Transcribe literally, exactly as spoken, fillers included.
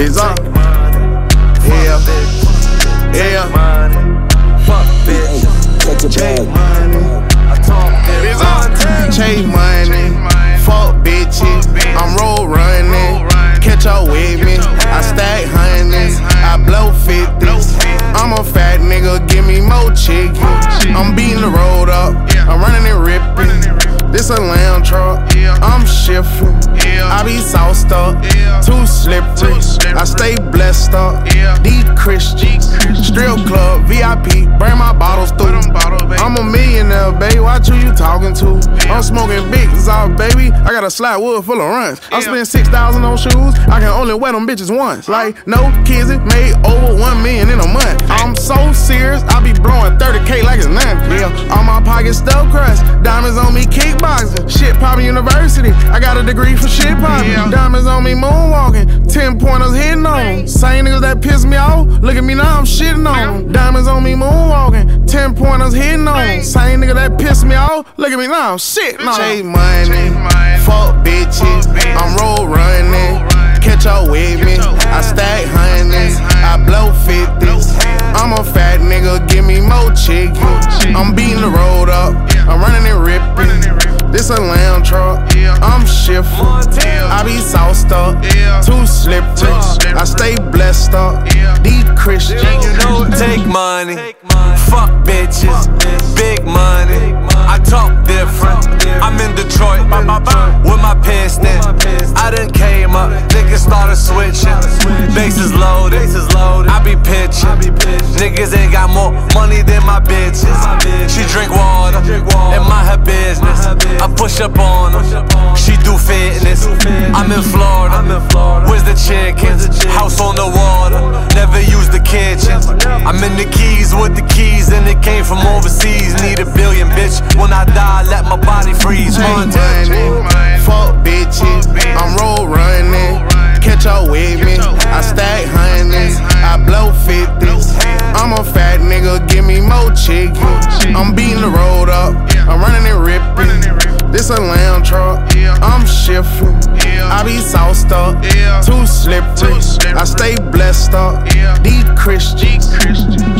Biz up. Yeah. Yeah. Fuck bitch. Chase money. I talk Biz up. Chase money. Fuck bitches. I'm road running. Catch up with me. I stack hundreds. I blow fifties. I'm a fat nigga. Give me more chicken. I'm beating the road up. I'm running and ripping. This a lamb truck. I'm shifting. I be sauced up. Too slippery. I stay blessed up. These Christians. Strip club, V I P. Bring my bottles through. I'm a millionaire, baby. Watch who you talking to. I'm smoking big off, baby. I got a slide wood full of runs. I spend six thousand on shoes. I can only wear them bitches once. Like, no kids, it made over one million in a month. I'm so serious, I be blowing thirty K like it's nothing. Yeah, all my pockets stuff crust. Diamonds on me, kickboxing. Shit poppin' university. I got a degree for shit poppin'. Diamonds on me, moonwalking. Ten pointers hitting on them. Same niggas that piss me off. Look at me now, I'm shitting on them. Diamonds on me, moonwalking. Ten pointers hitting on them. Same nigga that piss me off. Look at me now, I'm shitting on them. Chase money. Fuck bitches. I'm road running. Catch up with me. I stack hundreds. I blow fifties. I'm a fat nigga, give me more chicken. I'm beating the road up. I'm running and ripping. This a lamb truck. I'm shifting. I be sauced up. Too slippery. I stay blessed up. These Christians. Take money. Fuck bitches. Big money. I talk different. I'm in Detroit with my piston. I done came up. Niggas started switching. Bases loaded. I be pitching. Niggas ain't got more money than my bitches. She drink water. And mind her business. I push up on her. She do fitness. I'm in Florida. Where's the chickens? House on the water. Never use the kitchen. I'm in the Keys with the keys, and it came from overseas. Need a billion, bitch. When I die, let my body freeze. Money. Fuck bitches. I'm road running. Catch up with me. I stack hundreds. I blow fifties. I'm a fat nigga. Give me more chicken. I'm beating the road up. I'm running and ripping. This a lamb truck. I'm shifting. I be sauced up. Too slippery. I stay blessed up. These Christians.